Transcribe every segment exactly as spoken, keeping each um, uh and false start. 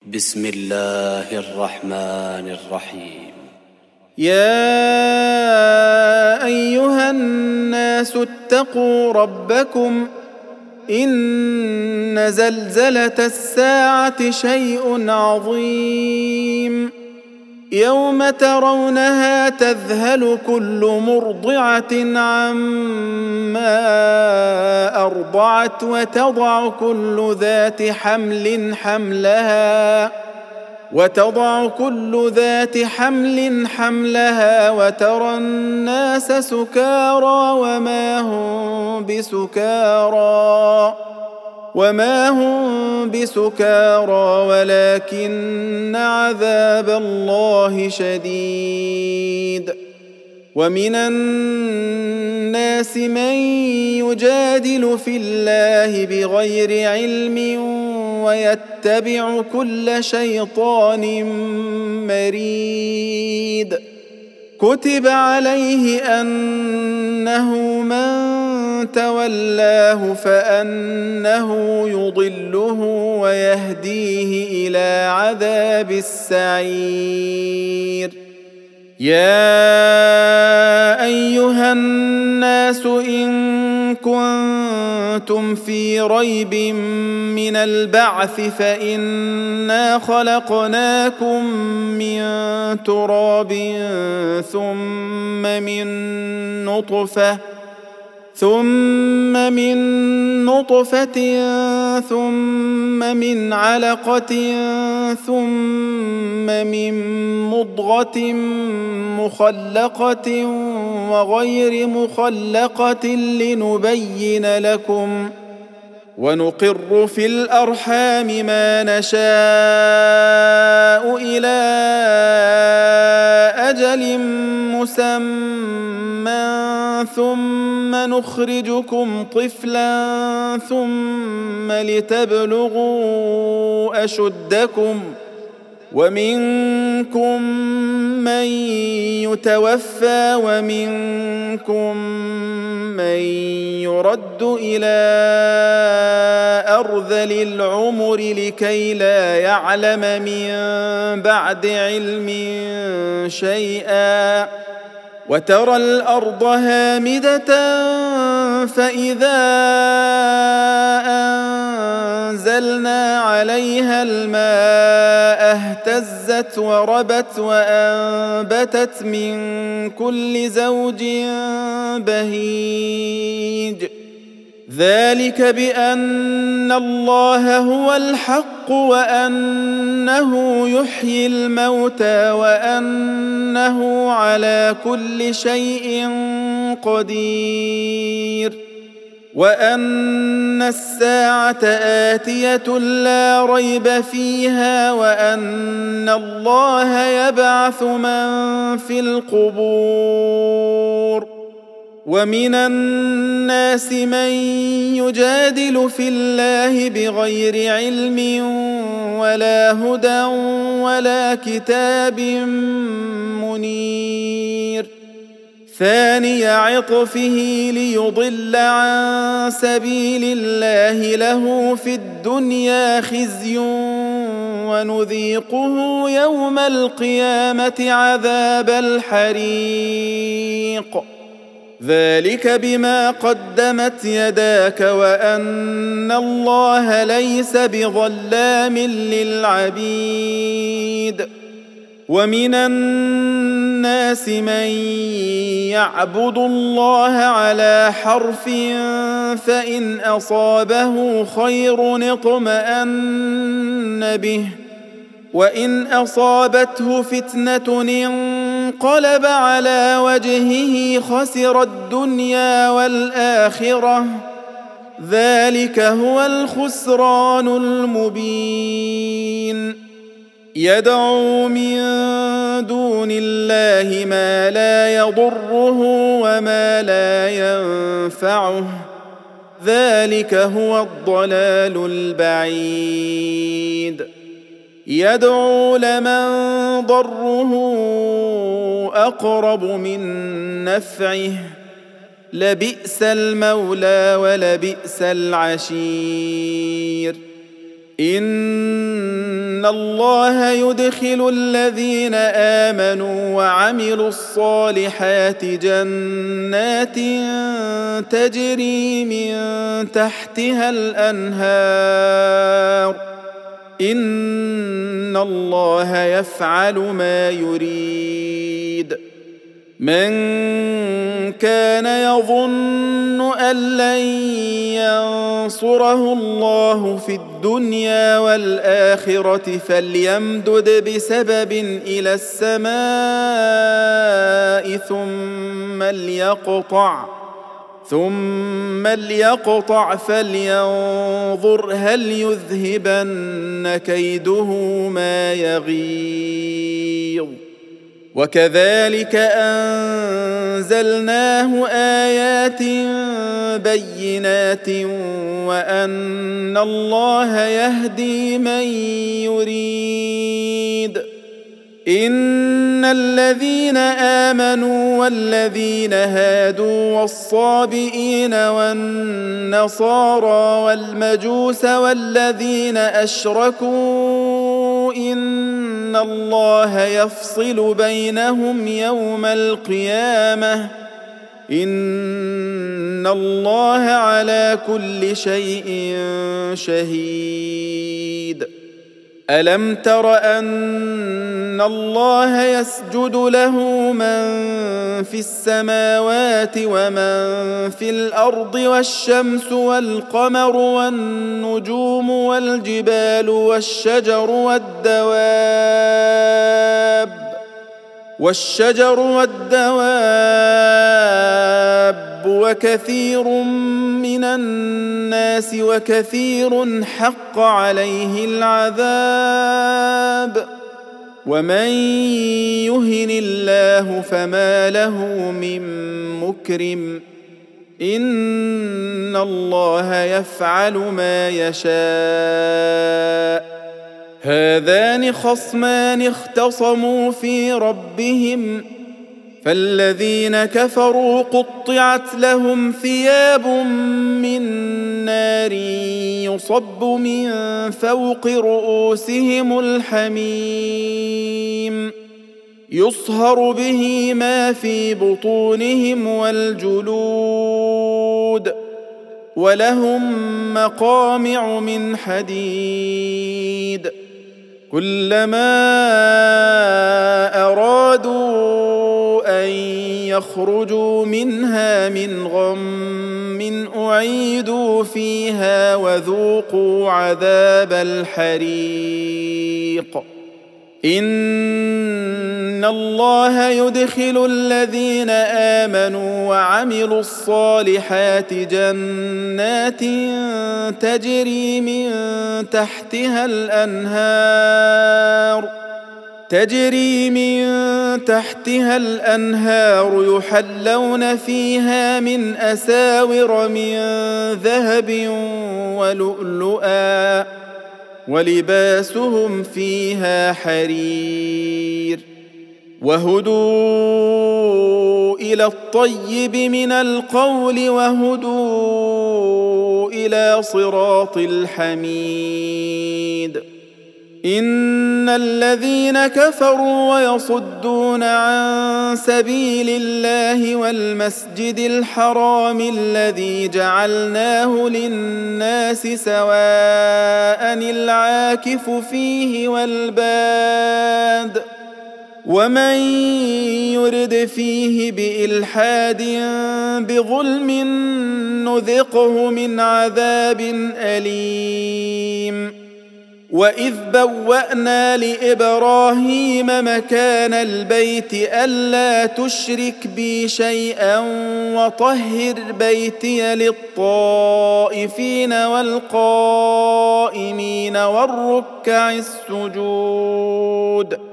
بسم الله الرحمن الرحيم. يا أيها الناس اتقوا ربكم إن زلزلة الساعة شيء عظيم يوم ترونها تذهل كل مرضعة عما أرضعت وتضع كل ذات حمل حملها وتضع كل ذات حمل حملها وترى الناس سكارى وما هم بسكارى وما هم بسكارى ولكن عذاب الله شديد. ومن الناس من يجادل في الله بغير علم ويتبع كل شيطان مريد. كتب عليه أنه من تولاه فأنه يضله ويهديه إلى عذاب السعير. يا أيها الناس إن كنتم في ريب من البعث فإنا خلقناكم من تراب ثم من نطفة ثم من نطفة ثم من علقة ثم من مضغة مخلقة وغير مخلقة لنبين لكم ونقر في الأرحام ما نشاء إلى أجل مسمى ثم نخرجكم طفلا ثم لتبلغوا أشدكم ومنكم من يتوفى ومنكم من يرد إلى أرذل العمر لكي لا يعلم من بعد علم شيئا. وترى الأرض هامدة فإذا أنزلنا عليها الماء اهتزت وربت وأنبتت من كل زوج بهيج. ذلك بأن الله هو الحق وأنه يحيي الموتى وأنه على كل شيء قدير وأن الساعة آتية لا ريب فيها وأن الله يبعث من في القبور. ومن الناس من يجادل في الله بغير علم ولا هدى ولا كتاب منير. ثاني عطفه ليضل عن سبيل الله له في الدنيا خزي ونذيقه يوم القيامة عذاب الحريق. ذلك بما قدمت يداك وأن الله ليس بظلام للعبيد. ومن الناس من يعبد الله على حرف فإن أصابه خير اطمأن به وإن أصابته فتنة انقلب على وجهه خسر الدنيا والآخرة. ذلك هو الخسران المبين. يدعو من دون الله ما لا يضره وما لا ينفعه. ذلك هو الضلال البعيد. يدعو لمن ضره أقرب من نفعه لبئس المولى ولبئس العشير. إن الله يدخل الذين آمنوا وعملوا الصالحات جنات تجري من تحتها الأنهار إن الله يفعل ما يريد. من كان يظن أن لن ينصره الله في الدنيا والآخرة فليمدد بسبب إلى السماء ثم ليقطع ثم ليقطع فلينظر هل يذهبن كيده ما يغيظ. وكذلك أنزلناه آيات بينات وأن الله يهدي من يريد. إن الذين آمنوا والذين هادوا والصابئين والنصارى والمجوس والذين أشركوا إن الله يفصل بينهم يوم القيامة إن الله على كل شيء شهيد. ألم تر أن الله يسجد له من في السماوات ومن في الأرض والشمس والقمر والنجوم والجبال والشجر والدواب والشجر والدواب وكثير من الناس وكثير حق عليه العذاب ومن يهن الله فما له من مكرم إن الله يفعل ما يشاء. هذان خصمان اختصموا في ربهم فالذين كفروا قطعت لهم ثياب من نار يصب من فوق رؤوسهم الحميم يصهر به ما في بطونهم والجلود ولهم مقامع من حديد كلما أرادوا أن يخرجوا منها من غم أعيدوا فيها وذوقوا عذاب الحريق. إن الله يدخل الذين آمنوا وعملوا الصالحات جنات تجري من تحتها الأنهار تجري من تحتها الأنهار يحلون فيها من أساور من ذهب ولؤلؤا ولباسهم فيها حرير وهدوا إلى الطيب من القول وهدوا إلى صراط الحميد. إن الذين كفروا ويصدون عن سبيل الله والمسجد الحرام الذي جعلناه للناس سواء العاكف فيه والباد ومن يرد فيه بإلحاد بظلم نذقه من عذاب أليم. وإذ بوأنا لإبراهيم مكان البيت ألا تشرك بي شيئا وطهر بيتي للطائفين والقائمين والركع السجود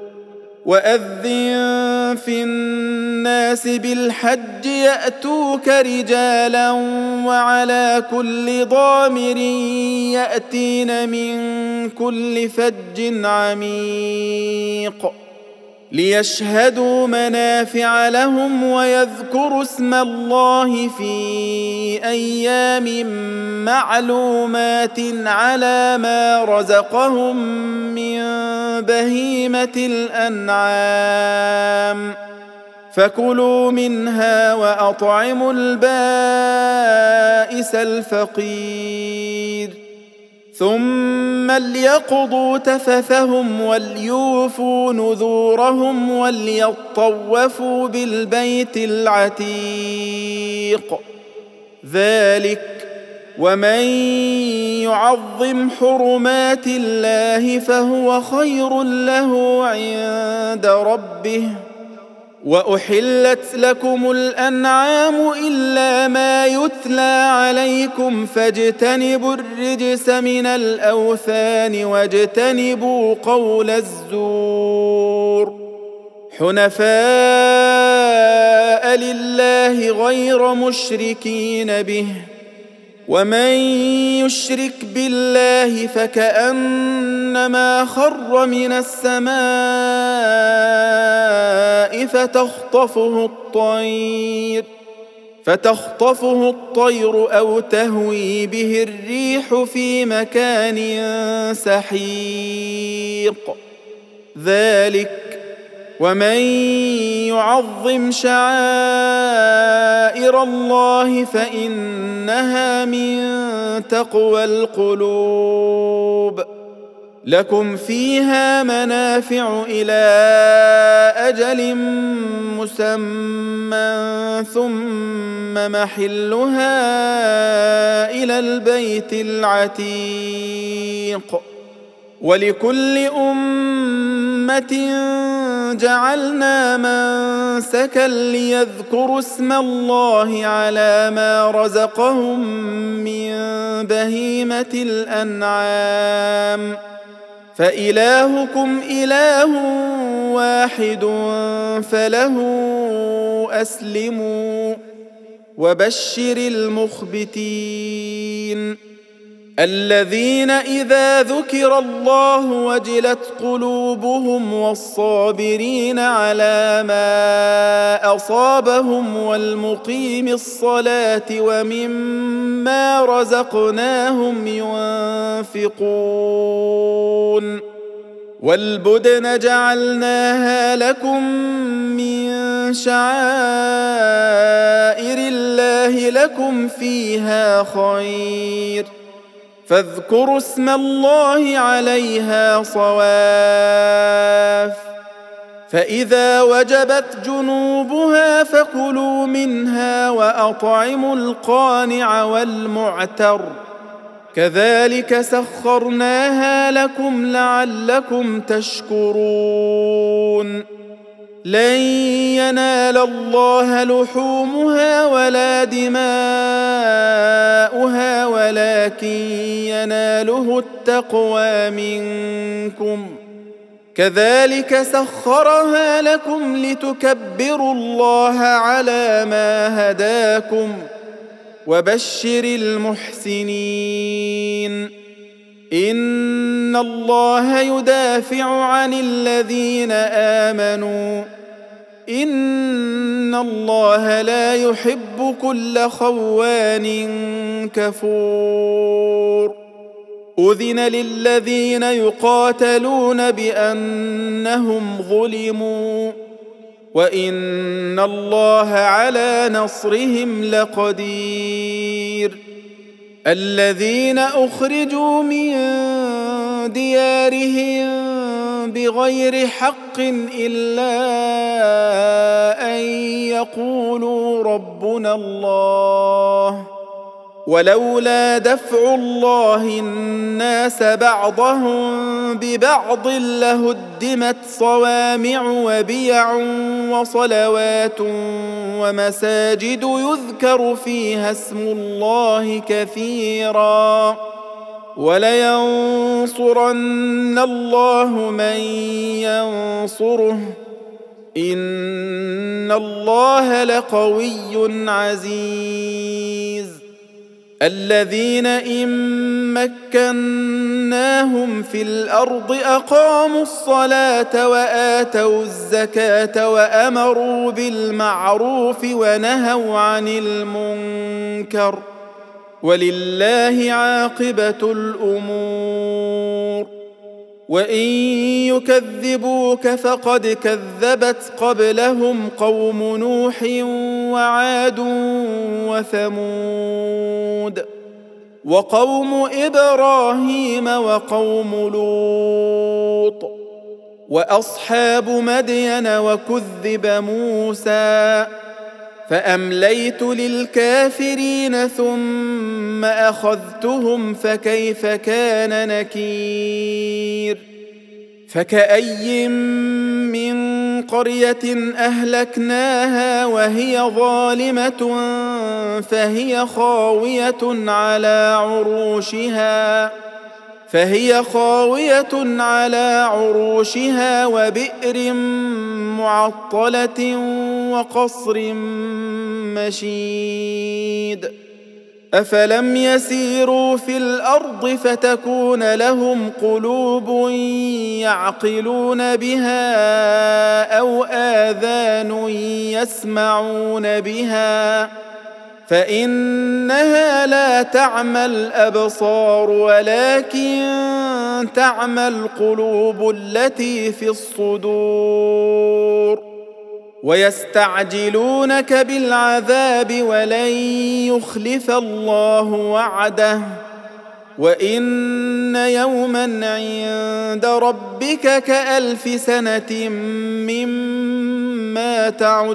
وأذن في الناس بالحج يأتوك رجالا وعلى كل ضامر يأتين من كل فج عميق ليشهدوا منافع لهم ويذكروا اسم الله في أيام معلومات على ما رزقهم من بهيمة الأنعام فكلوا منها وأطعموا البائس الفقير ثم ليقضوا تفثهم وليوفوا نذورهم وليطوفوا بالبيت العتيق ذلك ومن يعظم حرمات الله فهو خير له عند ربه وأحلت لكم الأنعام إلا ما يتلى عليكم فاجتنبوا الرجس من الأوثان واجتنبوا قول الزور حنفاء لله غير مشركين به ومن يشرك بالله فكأنما خر من السماء فتخطفه الطير فتخطفه الطير أو تهوي به الريح في مكان سحيق ذلك ومن يعظم شعائر الله فإنها من تقوى القلوب لكم فيها منافع إلى أجل مسمى ثم محلها إلى البيت العتيق ولكل أمة جعلنا منسكا ليذكروا اسم الله على ما رزقهم من بهيمة الأنعام فإلهكم إله واحد فله أسلموا وبشر المخبتين الذين إذا ذكر الله وجلت قلوبهم والصابرين على ما أصابهم والمقيم الصلاة ومما رزقناهم ينفقون والبدن جعلناها لكم من شعائر الله لكم فيها خير فاذكروا اسم الله عليها صواف فإذا وجبت جنوبها فكلوا منها وأطعموا القانع والمعتر كذلك سخرناها لكم لعلكم تشكرون لن ينال الله لحومها ولا دماؤها ولكن يناله التقوى منكم كذلك سخرها لكم لتكبروا الله على ما هداكم وبشر المحسنين إن الله يدافع عن الذين آمنوا إن الله لا يحب كل خوان كفور أذن للذين يقاتلون بأنهم ظلموا وإن الله على نصرهم لقدير الذين أخرجوا من ديارهم بغير حق إلا أن يقولوا ربنا الله ولولا دفع الله الناس بعضهم ببعض لهدمت صوامع وبيع وصلوات ومساجد يذكر فيها اسم الله كثيرا ولينصرن الله من ينصره إن الله لقوي عزيز الذين إن مكناهم في الأرض أقاموا الصلاة وآتوا الزكاة وأمروا بالمعروف ونهوا عن المنكر ولله عاقبة الأمور وإن يكذبوك فقد كذبت قبلهم قوم نوح وعاد وثمود وقوم إبراهيم وقوم لوط وأصحاب مدين وكذب موسى فأمليت للكافرين ثم أخذتهم فكيف كان نكير فكأي من قرية أهلكناها وهي ظالمة فهي خاوية على عروشها فهي خاوية على عروشها وبئر معطلة وقصر مشيد أفلم يسيروا في الأرض فتكون لهم قلوب يعقلون بها أو آذان يسمعون بها فإنها لا تعمى الأبصار ولكن تعمى القلوب التي في الصدور ويستعجلونك بالعذاب ولن يخلف الله وعده وإن يوما عند ربك كألف سنة مما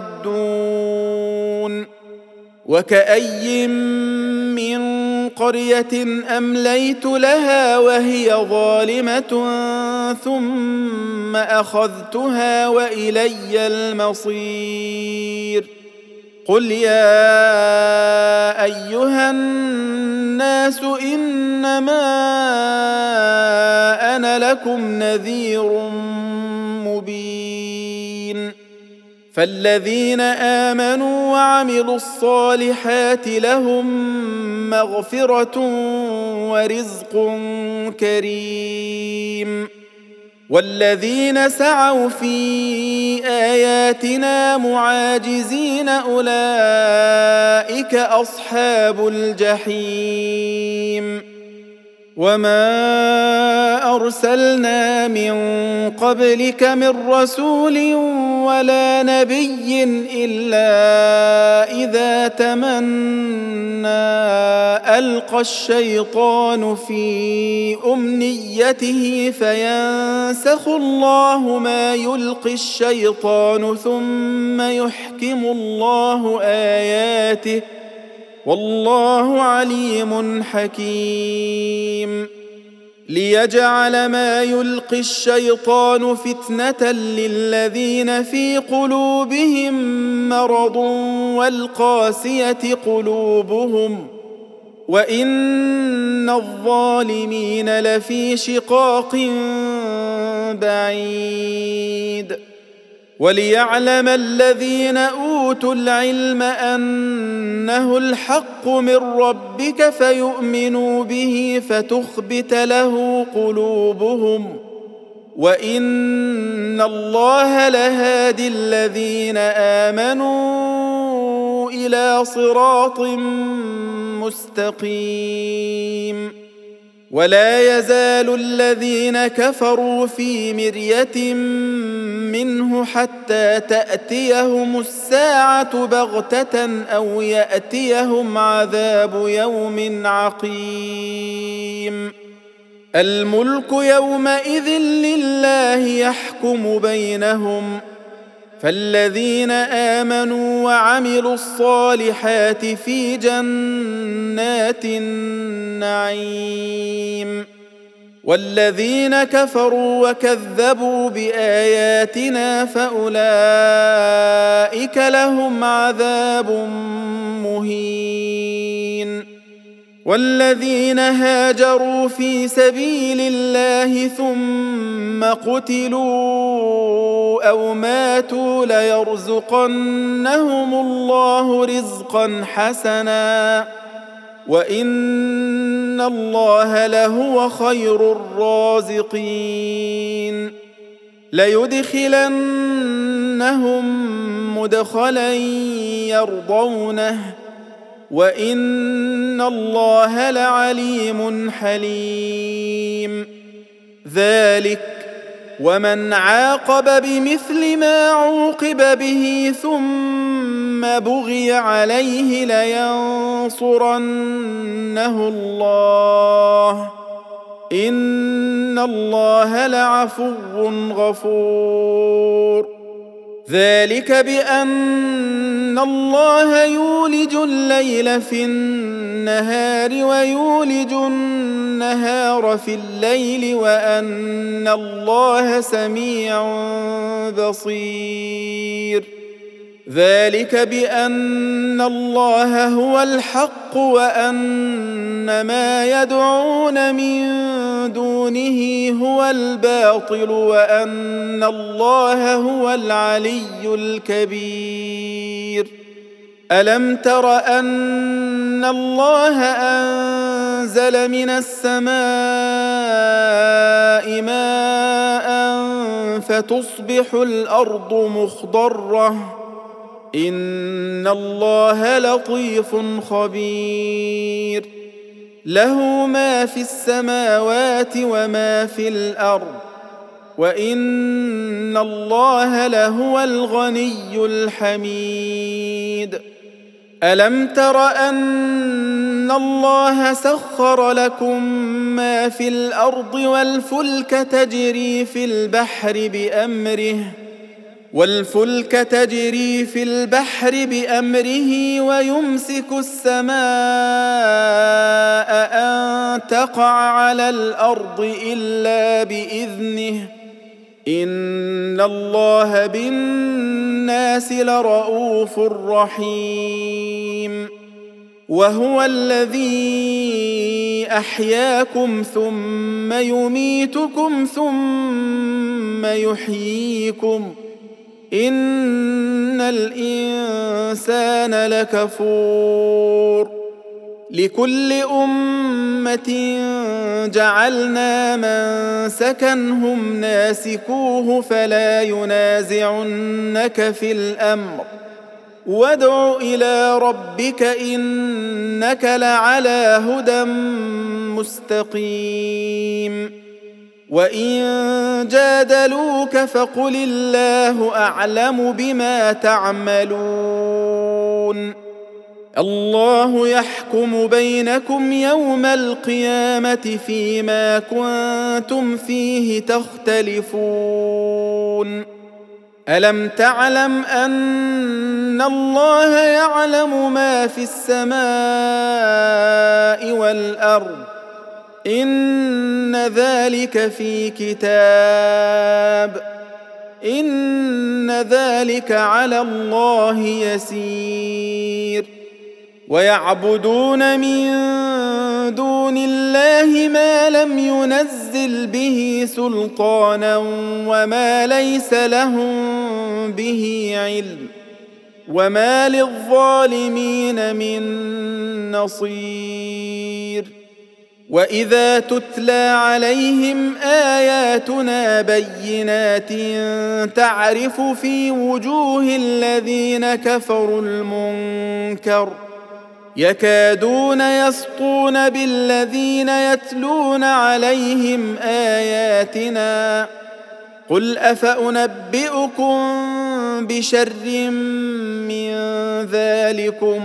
تعدون وكأي من قرية أمليت لها وهي ظالمة ثم أخذتها وإلي المصير قل يا أيها الناس إنما أنا لكم نذير مبين فالذين آمنوا وعملوا الصالحات لهم مغفرة ورزق كريم والذين سعوا في آياتنا معاجزين أولئك أصحاب الجحيم وما أرسلنا من قبلك من رسول ولا نبي إلا إذا تمنى ألقى الشيطان في أمنيته فينسخ الله ما يلقي الشيطان ثم يحكم الله آياته والله عليم حكيم ليجعل ما يلقي الشيطان فتنة للذين في قلوبهم مرض والقاسية قلوبهم وإن الظالمين لفي شقاق بعيد وليعلم الذين أوتوا العلم أنه الحق من ربك فيؤمنوا به فتخبت له قلوبهم وإن الله لهادي الذين آمنوا إلى صراط مستقيم ولا يزال الذين كفروا في مرية منه حتى تأتيهم الساعة بغتة أو يأتيهم عذاب يوم عقيم الملك يومئذ لله يحكم بينهم فالذين آمنوا وعملوا الصالحات في جنات النعيم والذين كفروا وكذبوا بآياتنا فأولئك لهم عذاب مهين والذين هاجروا في سبيل الله ثم قتلوا أو ماتوا ليرزقنهم الله رزقا حسنا وإن الله لهو خير الرازقين ليدخلنهم مدخلا يرضونه وإن الله لعليم حليم ذلك ومن عاقب بمثل ما عوقب به ثم بغي عليه لينصرنه الله إن الله لعفو غفور. ذلك بأن الله يولج الليل في النهار ويولج النهار في الليل وأن الله سميع بصير. ذلك بأن الله هو الحق وأن ما يدعون من دونه هو الباطل وأن الله هو العلي الكبير. ألم تر أن الله أنزل من السماء ماء فتصبح الأرض مخضرة إن الله لطيف خبير. له ما في السماوات وما في الأرض وإن الله لهو الغني الحميد. ألم تر أن الله سخر لكم ما في الأرض والفلك تجري في البحر بأمره والفلك تجري في البحر بأمره ويمسك السماء أن تقع على الأرض إلا بإذنه إن الله بالناس لرؤوف رحيم. وهو الذي أحياكم ثم يميتكم ثم يحييكم إن الإنسان لكفور. لكل أمة جعلنا منسكا هم ناسكوه فلا ينازعنك في الأمر وادع إلى ربك إنك لعلى هدى مستقيم. وإن جادلوك فقل الله أعلم بما تعملون. الله يحكم بينكم يوم القيامة فيما كنتم فيه تختلفون. ألم تعلم أن الله يعلم ما في السماء والأرض إن ذلك في كتاب إن ذلك على الله يسير. ويعبدون من دون الله ما لم ينزل به سلطانا وما ليس لهم به علم وما للظالمين من نصير. وإذا تتلى عليهم آياتنا بينات تعرف في وجوه الذين كفروا المنكر يكادون يسطون بالذين يتلون عليهم آياتنا قل أفأنبئكم بشر من ذلكم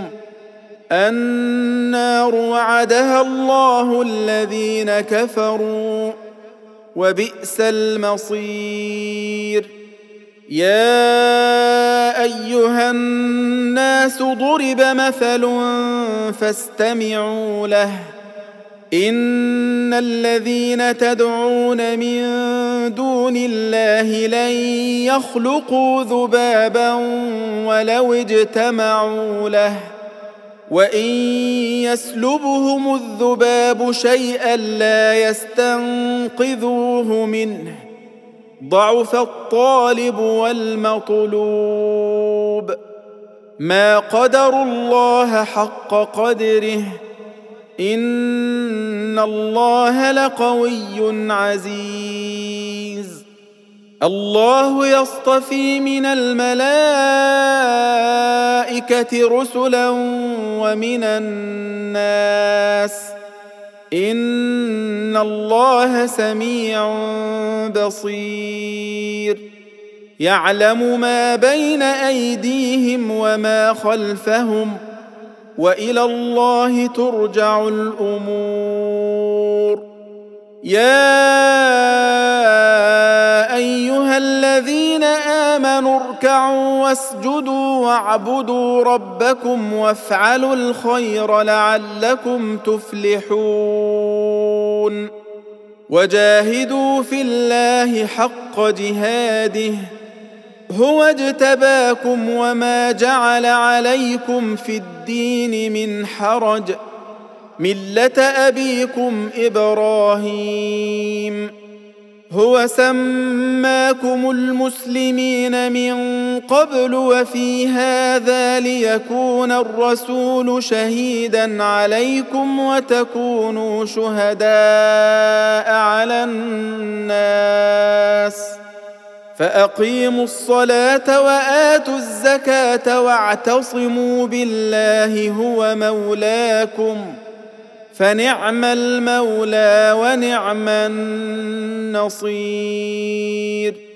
النار وعدها الله الذين كفروا وبئس المصير. يا أيها الناس ضرب مثل فاستمعوا له إن الذين تدعون من دون الله لن يخلقوا ذبابا ولو اجتمعوا له وإن يسلبهم الذباب شيئا لا يستنقذوه منه ضعف الطالب والمطلوب. ما قدروا الله حق قدره إن الله لقوي عزيز. الله يصطفي من الملائكة رسلا ومن الناس إن الله سميع بصير يعلم ما بين أيديهم وما خلفهم وإلى الله ترجع الأمور. يا أيها الذين آمنوا اركعوا واسجدوا واعبدوا ربكم وافعلوا الخير لعلكم تفلحون. وجاهدوا في الله حق جهاده هو اجتباكم وما جعل عليكم في الدين من حرج ملة أبيكم إبراهيم هو سماكم المسلمين من قبل وفي هذا ليكون الرسول شهيدا عليكم وتكونوا شهداء على الناس فأقيموا الصلاة وآتوا الزكاة واعتصموا بالله هو مولاكم فنعم المولى ونعم النصير.